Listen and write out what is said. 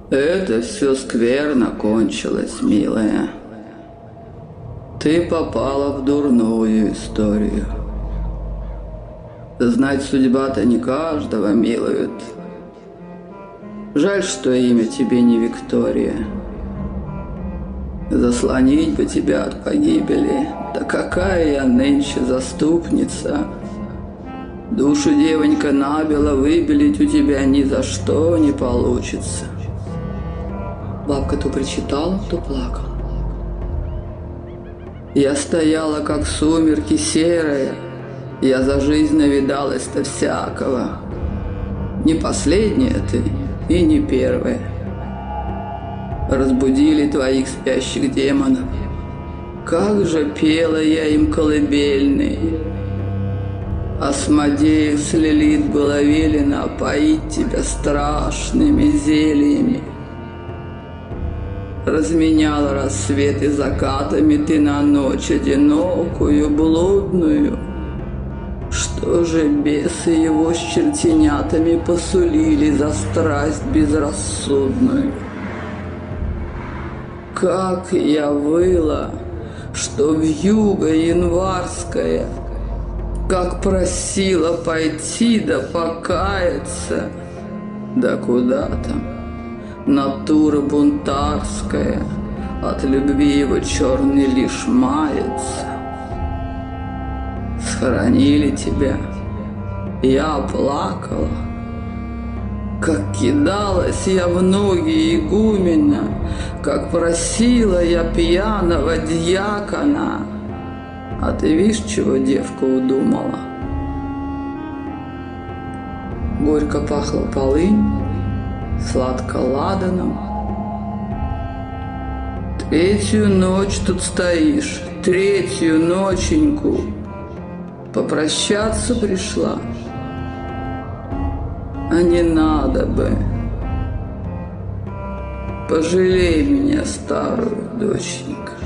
Это все скверно кончилось, милая. Ты попала в дурную историю. Знать, судьба-то не каждого милует. Жаль, что имя тебе не Виктория. Заслонить бы тебя от погибели. Да какая я нынче заступница. Душу, девонька, набело выбелить у тебя ни за что не получится. Бабка то причитала, то плакала. Я стояла, как сумерки серые. Я за жизнь навидалась-то всякого. Не последняя ты и не первая. Разбудили твоих спящих демонов. Как же пела я им колыбельные. Асмодеев с Лилит было велено поить тебя страшными зельями. Разменяла рассвет и закатами ты на ночь одинокую, блудную. Что же бесы его с чертенятами посулили за страсть безрассудную? Как я выла, что вьюга январская, как просила пойти да покаяться, да куда там, натура бунтарская, от любви его черный лишь мается. Схоронили тебя, я плакала, как кидалась я в ноги игумена, как просила я пьяного дьякона. А ты видишь, чего девка удумала? Горько пахло полынь, сладко ладаном. Третью ночь тут стоишь, третью ноченьку. Попрощаться пришла? А не надо бы. Пожалей меня, старую доченька.